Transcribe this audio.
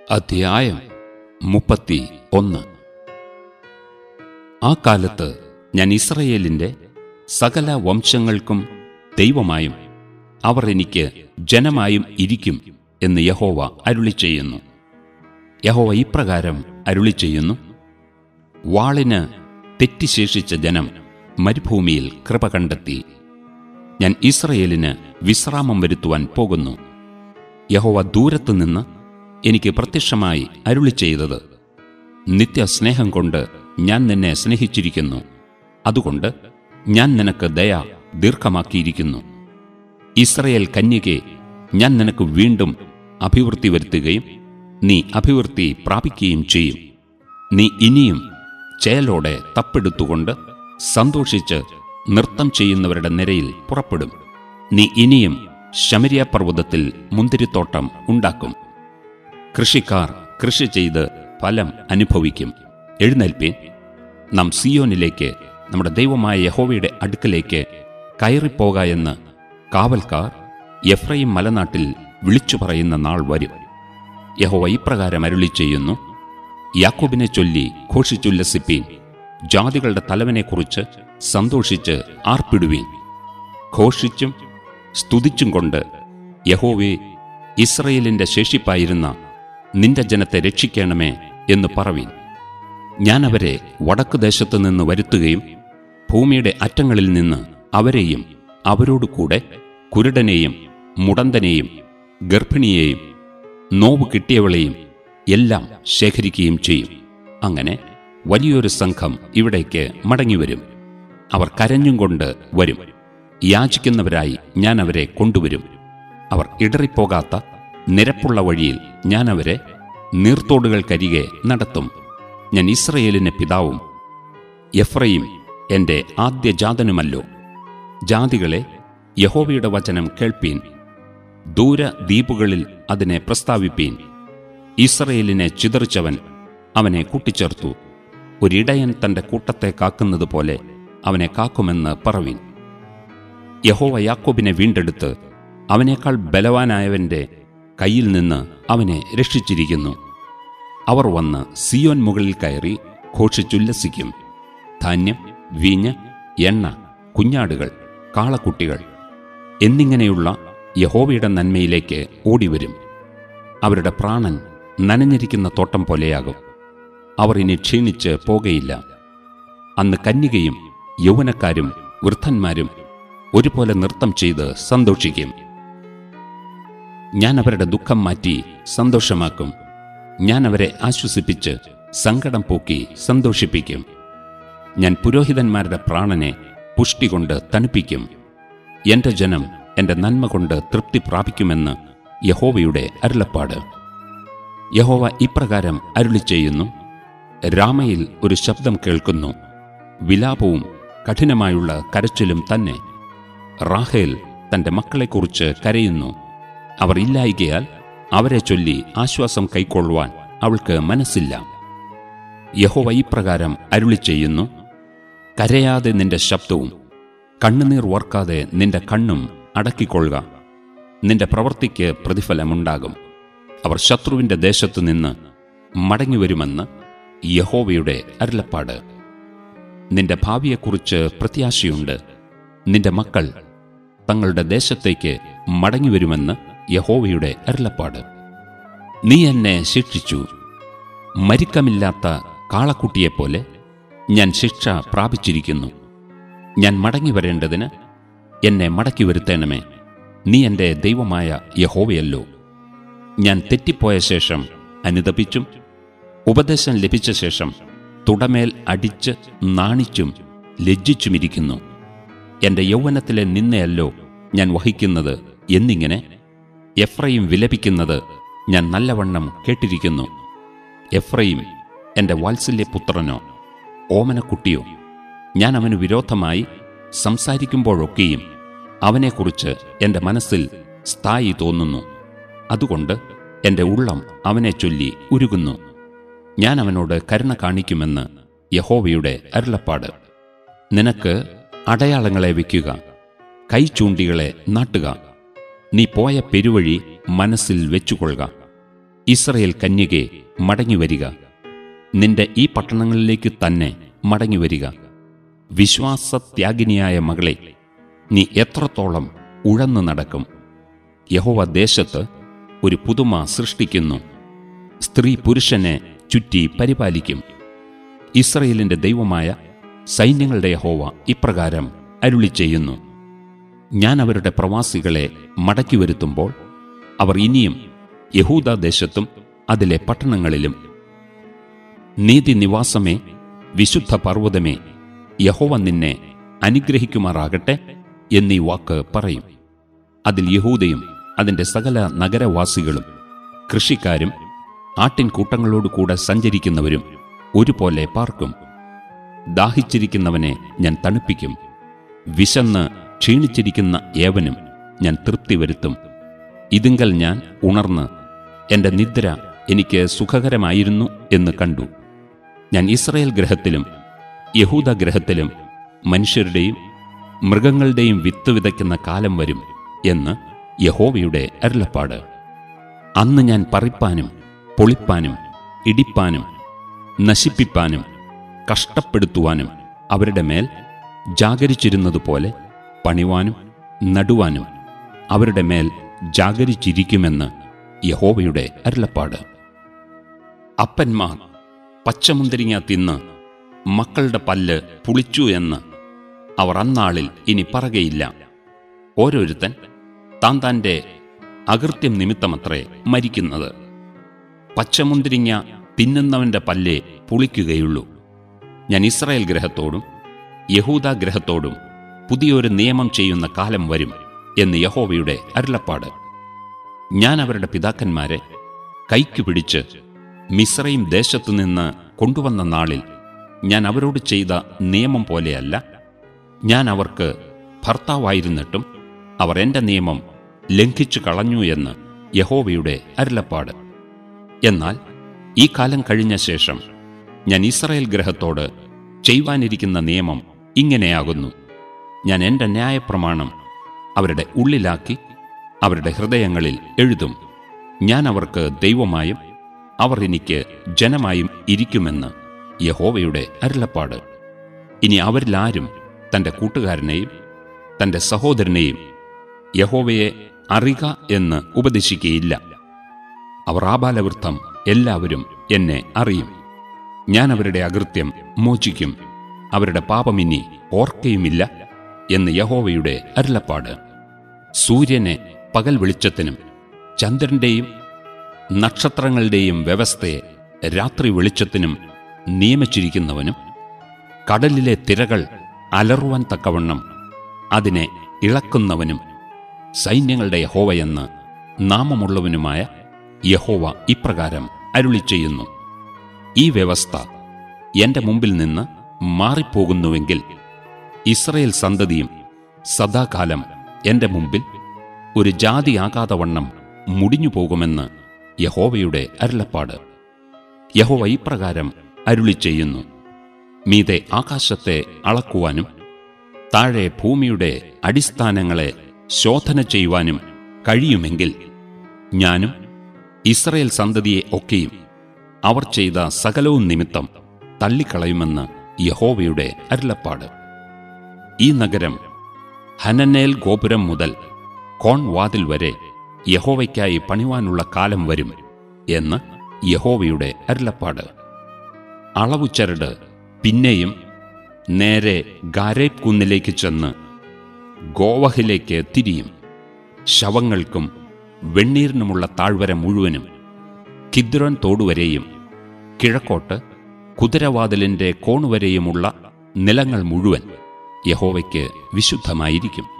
അധ്യായം 31. ആ കാലത്ത് ഞാൻ ഇസ്രായേലിന്റെ സകല വംശങ്ങൾക്കും ദൈവമായും അവർ എനിക്ക് ജനമായും ഇരിക്കും എന്ന് യഹോവ അരുളിച്ചെയ്യുന്നു. യഹോവ ഇപ്രകാരം അരുളിച്ചെയ്യുന്നു: വാളിന് തെറ്റിശേഷിച്ച ജനം മരുഭൂമിയിൽ കൃപ കണ്ടെത്തി. ഞാൻ ഇസ്രായേലിന് വിശ്രാമം വരുത്തുവാൻ പോകുന്നു. യഹോവ ദൂരത്തുനിന്ന് എനിക്ക് പ്രത്യക്ഷമായി അരുളിച്ചെയ്തത്: നിത്യസ്നേഹം കൊണ്ട് ഞാൻ നിന്നെ സ്നേഹിച്ചിരിക്കുന്നു, അതുകൊണ്ട് ഞാൻ നിനക്ക് ദയ ദീർഘമാക്കിയിരിക്കുന്നു. ഇസ്രായേൽ കന്യകെ, ഞാൻ നിനക്ക് വീണ്ടും അഭിവൃദ്ധി വരുത്തുകയും നീ അഭിവൃദ്ധി പ്രാപിക്കുകയും ചെയ്യും. നീ ഇനിയും ചേലോടെ തപ്പെടുത്തുകൊണ്ട് സന്തോഷിച്ച് നൃത്തം ചെയ്യുന്നവരുടെ നിരയിൽ പുറപ്പെടും. നീ ഇനിയും ശമര്യ പർവ്വതത്തിൽ മുന്തിരിത്തോട്ടം ഉണ്ടാക്കും. കൃഷിക്കാർ കൃഷി ചെയ്ത് ഫലം അനുഭവിക്കും. എഴുന്നേൽപ്പീൻ, നാം സിയോനിലേക്ക്, നമ്മുടെ ദൈവമായ യഹോവയുടെ അടുക്കലേക്ക് കയറിപ്പോക എന്ന് കാവൽക്കാർ എഫ്രയീം മലനാട്ടിൽ വിളിച്ചു പറയുന്ന നാൾ വരും. യഹോവ ഇപ്രകാരം അരുളിച്ചെയ്യുന്നു: യാക്കോബിനെ ചൊല്ലി ഘോഷിച്ചുല്ലസിപ്പീൻ, ജാതികളുടെ തലവനെക്കുറിച്ച് സന്തോഷിച്ച് ആർപ്പിടുവീൻ. ഘോഷിച്ചും സ്തുതിച്ചും കൊണ്ട്, യഹോവേ, ഇസ്രായേലിന്റെ ശേഷിപ്പായിരുന്ന നിന്റെ ജനത്തെ രക്ഷിക്കണമേ എന്ന് പറവീൻ. ഞാൻ അവരെ വടക്കുദേശത്തു നിന്ന് വരുത്തുകയും ഭൂമിയുടെ അറ്റങ്ങളിൽ നിന്ന് അവരെയും അവരോടുകൂടെ കുരുടനെയും മുടന്തനെയും ഗർഭിണിയെയും നോവ് കിട്ടിയവളെയും എല്ലാം ശേഖരിക്കുകയും ചെയ്യും. അങ്ങനെ വലിയൊരു സംഘം ഇവിടേക്ക് മടങ്ങിവരും. അവർ കരഞ്ഞും കൊണ്ട് വരും. യാചിക്കുന്നവരായി ഞാൻ അവരെ കൊണ്ടുവരും. അവർ ഇടറിപ്പോകാത്ത നിരപ്പുള്ള വഴിയിൽ ഞാൻ അവരെ നീർത്തോടുകൾക്കരികെ നടത്തും. ഞാൻ ഇസ്രായേലിന് പിതാവും എഫ്രയീം എന്റെ ആദ്യജാതനുമല്ലോ. ജാതികളെ, യഹോവയുടെ വചനം കേൾപ്പീൻ, ദൂരദ്വീപുകളിൽ അതിനെ പ്രസ്താവിപ്പീൻ. ഇസ്രായേലിനെ ചിതറിച്ചവൻ അവനെ കൂട്ടിച്ചേർത്തു. ഒരിടയൻ തന്റെ കൂട്ടത്തെ കാക്കുന്നത് പോലെ അവനെ കാക്കുമെന്ന് പറവീൻ. യഹോവ യാക്കോബിനെ വീണ്ടെടുത്ത് അവനേക്കാൾ ബലവാനായവന്റെ കയ്യിൽ നിന്ന് അവനെ രക്ഷിച്ചിരിക്കുന്നു. അവർ വന്ന് സിയോൻ മുകളിൽ കയറി ഘോഷിച്ചുല്ലസിക്കും. ധാന്യം, വീഞ്ഞ്, എണ്ണ, കുഞ്ഞാടുകൾ, കാളക്കുട്ടികൾ എന്നിങ്ങനെയുള്ള യഹോവയുടെ നന്മയിലേക്ക് ഓടിവരും. അവരുടെ പ്രാണൻ നനഞ്ഞിരിക്കുന്ന തോട്ടം പോലെയാകും. അവർ ഇനി ക്ഷീണിച്ച് പോകയില്ല. അന്ന് കന്യകയും യൗവനക്കാരും വൃദ്ധന്മാരും ഒരുപോലെ നൃത്തം ചെയ്ത് സന്തോഷിക്കും. ഞാൻ അവരുടെ ദുഃഖം മാറ്റി സന്തോഷമാക്കും. ഞാൻ അവരെ ആശ്വസിപ്പിച്ച് സങ്കടം പോക്കി സന്തോഷിപ്പിക്കും. ഞാൻ പുരോഹിതന്മാരുടെ പ്രാണനെ പുഷ്ടി കൊണ്ട് തണുപ്പിക്കും. എന്റെ ജനം എന്റെ നന്മ കൊണ്ട് തൃപ്തി പ്രാപിക്കുമെന്ന് യഹോവയുടെ അരുളപ്പാട്. യഹോവ ഇപ്രകാരം അരുളിച്ചെയ്യുന്നു: രാമയിൽ ഒരു ശബ്ദം കേൾക്കുന്നു, വിലാപവും കഠിനമായുള്ള കരച്ചിലും തന്നെ. റാഹേൽ തന്റെ മക്കളെക്കുറിച്ച് കരയുന്നു. അവർ ഇല്ലായികയാൽ അവരെ ചൊല്ലി ആശ്വാസം കൈക്കൊള്ളുവാൻ അവൾക്ക് മനസ്സില്ല. യഹോവ ഇപ്രകാരം അരുളിച്ചെയ്യുന്നു: കരയാതെ നിന്റെ ശബ്ദവും കണ്ണുനീർ ഓർക്കാതെ നിന്റെ കണ്ണും അടക്കിക്കൊള്ളുക. നിന്റെ പ്രവൃത്തിക്ക് പ്രതിഫലമുണ്ടാകും. അവർ ശത്രുവിന്റെ ദേശത്തുനിന്ന് മടങ്ങിവരുമെന്ന് യഹോവയുടെ അരുളപ്പാട്. നിന്റെ ഭാവിയെക്കുറിച്ച് പ്രത്യാശയുണ്ട്. നിന്റെ മക്കൾ തങ്ങളുടെ ദേശത്തേക്ക് മടങ്ങിവരുമെന്ന് യഹോവയുടെ അരുളപ്പാട്. നീ എന്നെ ശിക്ഷിച്ചു. മരിക്കമില്ലാത്ത കാളക്കുട്ടിയെപ്പോലെ ഞാൻ ശിക്ഷ പ്രാപിച്ചിരിക്കുന്നു. ഞാൻ മടങ്ങി വരേണ്ടതിന് എന്നെ മടക്കി വരുത്തേണമേ. നീ എൻ്റെ ദൈവമായ യഹോവയല്ലോ. ഞാൻ തെറ്റിപ്പോയ ശേഷം അനുതപിച്ചും ഉപദേശം ലഭിച്ച ശേഷം തുടമേൽ അടിച്ച് നാണിച്ചും ലജ്ജിച്ചുമിരിക്കുന്നു. എൻ്റെ യൗവനത്തിലെ നിന്നയല്ലോ ഞാൻ വഹിക്കുന്നത് എന്നിങ്ങനെ എഫ്രയീം വിലപിക്കുന്നത് ഞാൻ നല്ലവണ്ണം കേട്ടിരിക്കുന്നു. എഫ്രയീം എൻ്റെ വാത്സല്യപുത്രനോ ഓമനക്കുട്ടിയോ. ഞാൻ അവന് വിരോധമായി സംസാരിക്കുമ്പോഴൊക്കെയും അവനെക്കുറിച്ച് എൻ്റെ മനസ്സിൽ സ്ഥായി തോന്നുന്നു. അതുകൊണ്ട് എൻ്റെ ഉള്ളം അവനെ ചൊല്ലി ഉരുകുന്നു. ഞാൻ അവനോട് കരുണ കാണിക്കുമെന്ന് യഹോവയുടെ അരുളപ്പാട്. നിനക്ക് അടയാളങ്ങളെ വയ്ക്കുക, കൈചൂണ്ടികളെ നാട്ടുക. നീ പോയ പെരുവഴി മനസ്സിൽ വെച്ചുകൊള്ളുക. ഇസ്രയേൽ കന്യകേ, മടങ്ങിവരിക. നിന്റെ ഈ പട്ടണങ്ങളിലേക്ക് തന്നെ മടങ്ങിവരിക. വിശ്വാസത്യാഗിനിയായ മകളെ, നീ എത്രത്തോളം ഉഴന്നു നടക്കും? യഹോവ ദേശത്ത് ഒരു പുതുമ സൃഷ്ടിക്കുന്നു. സ്ത്രീ പുരുഷനെ ചുറ്റി പരിപാലിക്കും. ഇസ്രയേലിന്റെ ദൈവമായ സൈന്യങ്ങളുടെ യഹോവ ഇപ്രകാരം അരുളിച്ചെയ്യുന്നു: ഞാൻ അവരുടെ പ്രവാസികളെ മടക്കിവരുത്തുമ്പോൾ അവർ ഇനിയും യഹൂദാദേശത്തും അതിലെ പട്ടണങ്ങളിലും. നീതിനിവാസമേ, വിശുദ്ധ പർവ്വതമേ, യഹോവ നിന്നെ അനുഗ്രഹിക്കുമാറാകട്ടെ എന്നീ വാക്ക് പറയും. അതിൽ യഹൂദയും അതിന്റെ സകല നഗരവാസികളും കൃഷിക്കാരും ആട്ടിൻകൂട്ടങ്ങളോടുകൂടെ സഞ്ചരിക്കുന്നവരും ഒരുപോലെ പാർക്കും. ദാഹിച്ചിരിക്കുന്നവനെ ഞാൻ തണുപ്പിക്കും. വിശന്ന് ക്ഷീണിച്ചിരിക്കുന്ന ഏവനും ഞാൻ തൃപ്തി വരുത്തും. ഇതിങ്കൽ ഞാൻ ഉണർന്ന് എന്റെ നിദ്ര എനിക്ക് സുഖകരമായിരുന്നു എന്ന് കണ്ടു. ഞാൻ ഇസ്രയേൽ ഗൃഹത്തിലും യഹൂദ ഗൃഹത്തിലും മനുഷ്യരുടെയും മൃഗങ്ങളുടെയും വിത്ത് വിതയ്ക്കുന്ന കാലം വരും എന്ന് യഹോവയുടെ അരുളപ്പാട്. അന്ന് ഞാൻ പറിപ്പാനും പൊളിപ്പാനും ഇടിപ്പാനും നശിപ്പിപ്പാനും കഷ്ടപ്പെടുത്തുവാനും അവരുടെ മേൽ ജാഗരിച്ചിരുന്നതുപോലെ പണിവാനും നടുവാനും അവരുടെ മേൽ ജാഗരിച്ചിരിക്കുമെന്ന് യഹോവയുടെ അരുളപ്പാട്. അപ്പന്മാർ പച്ചമുന്തിരിങ്ങ തിന്ന് മക്കളുടെ പല്ല് പുളിച്ചു എന്ന് അവർ അന്നാളിൽ ഇനി പറകയില്ല. ഓരോരുത്തൻ താൻ തൻ്റെ അകൃത്യം നിമിത്തമത്രേ മരിക്കുന്നത്. പച്ചമുന്തിരിങ്ങ തിന്നുന്നവന്റെ പല്ലേ പുളിക്കുകയുള്ളൂ. ഞാൻ ഇസ്രായേൽ ഗൃഹത്തോടും യഹൂദാ ഗൃഹത്തോടും പുതിയൊരു നിയമം ചെയ്യുന്ന കാലം വരും എന്ന് യഹോവയുടെ അരുളപ്പാട്. ഞാൻ അവരുടെ പിതാക്കന്മാരെ കൈക്കു പിടിച്ച് മിസ്രയീം ദേശത്തുനിന്ന് കൊണ്ടുവന്ന നാളിൽ ഞാൻ അവരോട് ചെയ്ത നിയമം പോലെയല്ല. ഞാൻ അവർക്ക് ഭർത്താവായിരുന്നിട്ടും അവർ എന്റെ നിയമം ലംഘിച്ചു കളഞ്ഞു എന്ന് യഹോവയുടെ അരുളപ്പാട്. എന്നാൽ ഈ കാലം കഴിഞ്ഞ ശേഷം ഞാൻ ഇസ്രായേൽ ഗൃഹത്തോട് ചെയ്യുവാനിരിക്കുന്ന നിയമം ഇങ്ങനെയാകുന്നു: ഞാൻ എന്റെ ന്യായപ്രമാണം അവരുടെ ഉള്ളിലാക്കി അവരുടെ ഹൃദയങ്ങളിൽ എഴുതും. ഞാൻ അവർക്ക് ദൈവമായും അവർ എനിക്ക് ജനമായും ഇരിക്കുമെന്ന് യഹോവയുടെ അരുളപ്പാട്. ഇനി അവരിലാരും തന്റെ കൂട്ടുകാരനെയും തന്റെ സഹോദരനെയും യഹോവയെ അറിക എന്ന് ഉപദേശിക്കുകയില്ല. അവർ ആബാലവൃദ്ധം എല്ലാവരും എന്നെ അറിയും. ഞാൻ അവരുടെ അകൃത്യം മോചിക്കും, അവരുടെ പാപമിനി ഓർക്കയുമില്ല എന്ന് യഹോവയുടെ അരുളപ്പാട്. സൂര്യനെ പകൽ വെളിച്ചത്തിനും ചന്ദ്രന്റെയും നക്ഷത്രങ്ങളുടെയും വ്യവസ്ഥയെ രാത്രി വെളിച്ചത്തിനും നിയമിച്ചിരിക്കുന്നവനും കടലിലെ തിരകൾ അലറുവാൻ തക്കവണ്ണം അതിനെ ഇളക്കുന്നവനും സൈന്യങ്ങളുടെ യഹോവയെന്ന് നാമമുള്ളവനുമായ യഹോവ ഇപ്രകാരം അരുളിച്ചെയ്യുന്നു: ഈ വ്യവസ്ഥ എന്റെ മുമ്പിൽ നിന്ന് മാറിപ്പോകുന്നുവെങ്കിൽ ഇസ്രയേൽ സന്തതിയും സദാകാലം എന്റെ മുമ്പിൽ ഒരു ജാതിയാകാതവണ്ണം മുടിഞ്ഞു പോകുമെന്ന് യഹോവയുടെ അരുളപ്പാട്. യഹോവ ഇപ്രകാരം അരുളിച്ചെയ്യുന്നു: മീതെ ആകാശത്തെ അളക്കുവാനും താഴെ ഭൂമിയുടെ അടിസ്ഥാനങ്ങളെ ശോധന ചെയ്യുവാനും കഴിയുമെങ്കിൽ ഞാനും ഇസ്രയേൽ സന്തതിയെ ഒക്കെയും അവർ ചെയ്ത സകലവും നിമിത്തം തള്ളിക്കളയുമെന്ന് യഹോവയുടെ അരുളപ്പാട്. ഈ നഗരം ഹനനേൽ ഗോപുരം മുതൽ കോൺ വാതിൽ വരെ യഹോവയ്ക്കായി പണിവാനുള്ള കാലം വരും എന്ന് യഹോവയുടെ അരുളപ്പാട്. അളവുചരട് പിന്നെയും നേരെ ഗാരേബ് കുന്നിലേക്ക് ചെന്ന് ഗോവഹിലേക്ക് തിരിയും. ശവങ്ങൾക്കും വെണ്ണീരിനുമുള്ള താഴ്വര മുഴുവനും കിദ്രോൻ തോടുവരെയും കിഴക്കോട്ട് കുതിരവാതിലിന്റെ കോണുവരെയുമുള്ള നിലങ്ങൾ മുഴുവൻ യഹോവയ്ക്ക് വിശുദ്ധമായിരിക്കും.